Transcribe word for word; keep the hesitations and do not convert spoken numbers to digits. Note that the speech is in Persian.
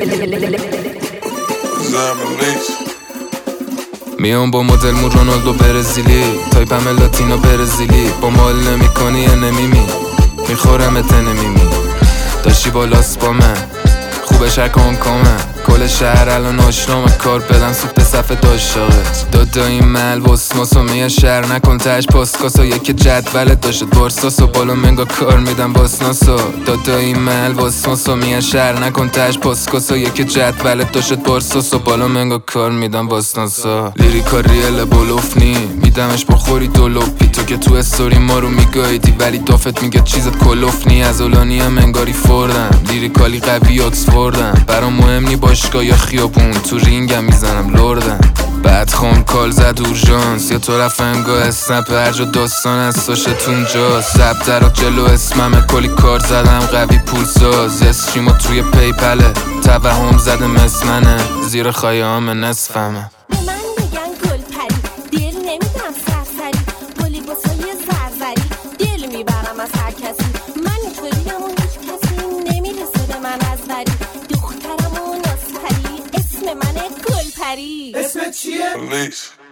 میام با مدل مو رونالدو برزیلی، تایپم لاتینو برزیلی، با مال نمی کنی یا نمیمی، میخورم ات نمیمی، داشتی بالاست با من، خوبش هر کام کامم، کل شهر الان آشنامه، کار بدم سوپ صفحه داشتاقت، دادا این مل واسماس و میه شهر نکن تش پاسکاسا، یکی جدولت داشت بارساس و بالا منگا کار میدم باسناسا، دادا این مل واسماس و میه شهر نکن تش پاسکاسا، یکی جدولت داشت بارساس و بالا منگا کار میدم باسناسا، لیریکا ریل بلوفنی میدمش بخوری دولوپی، تو که تو استوری ما رو میگایدی ولی دافت میگه چیزت کلوفنی، از اولانی هم انگاری فردم، لیریکالی قوی اکسفوردم، برام مهم نی باشگاه یا خیابون، تو رینگم میزنم لردم، بعد خام کال زد اورژانس یا تو رفنگاه اسنپ هر جا داستان از ساشتون جاست، زب در جلو اسممه کلی کار زدم قوی پول ساز، استریمو توی پیپله توهم زدم اسمنه زیر خیام نصفمه. به من میگن گل پری، دل نمیدم سرسری، گلی بسای زرزری، دل میبرم از هر کسی، من اینطوریم و هیچ کسی نمیرسه به من از وری، دخترم و نازپری، اسم منه گل پری. اسمت چیه؟